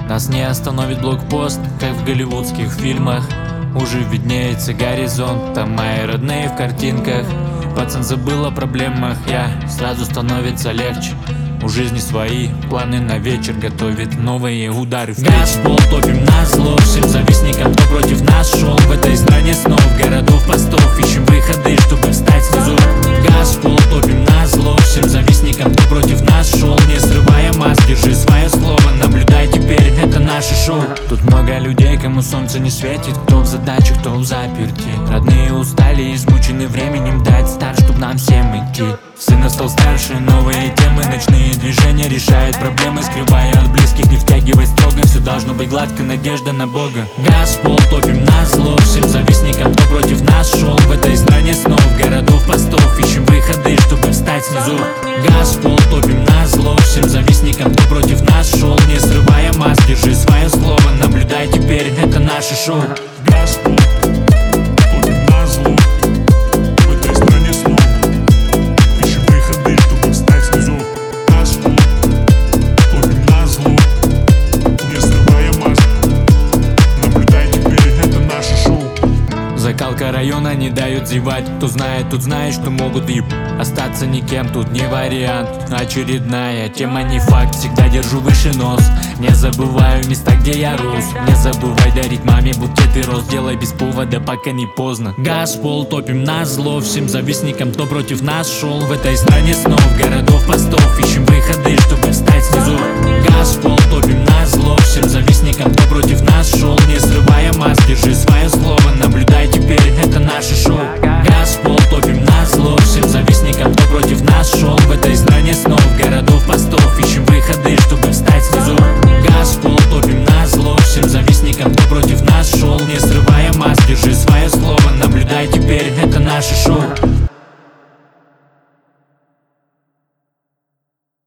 Нас не остановит блокпост, как в голливудских фильмах. Уже виднеется горизонт, там мои родные в картинках. Пацан забыл о проблемах, сразу становится легче. У жизни свои планы на вечер, готовит новые удары в газ, пол, топим на зло всем завистникам, кто против нас шел. В этой стране снов, городов, постов, ищем выходы, чтобы встать снизу. Газ, пол, топим на зло всем завистникам, кто против нас шел. Не срывая маск, держи свое слово, наблюдай теперь, это наше шоу. Тут много людей, кому солнце не светит, кто в задачах, кто в заперти. Родные устали, измучены временем, дать старт, чтоб нам всем идти. Сын стал старше, новые темы, ночные движения решают проблемы, скрывая от близких, не втягивай строго. Все должно быть гладко, надежда на Бога. Газ, пол, топим на зло всем завистникам, кто против нас шел. В этой стране снов, городов, постов, ищем выходы, чтобы встать снизу. Газ, пол, топим на зло всем завистникам, кто против нас шел. Не срывая маск, держи свое слово, наблюдай теперь, это наше шоу. Газ, пол, топим на зло в этой стране снов, ищем выходы, чтобы встать снизу. Газ, пол, топим на зло, не срывая маск, наблюдай теперь, это наше шоу. Закалка района не дает зевать. Кто знает, тут знает, что могут остаться никем, тут не вариант. Очередная тема, не факт, всегда держу выше нос. Не забываю места, где я рос. Не забывай дарить маме букеты роз. Делай без повода, пока не поздно. Газ, пол, топим на зло всем завистникам, кто против нас шел. В этой стране снов, городов, постов, ищем выходы, чтобы встать снизу. Газ, пол, топим на зло всем завистникам, кто против нас шел. Не срывая маск, держи свое слово, наблюдай теперь, это наше шоу. Газ, пол, топим на зло всем завистникам, кто против нас шел. В этой стране снов, городов, постов, ищем выходы, чтобы встать снизу. Газ, пол, топим на зло всем завистникам, кто против нас шел. Не срывая маск, держи свое слово, наблюдай теперь, это наше шоу.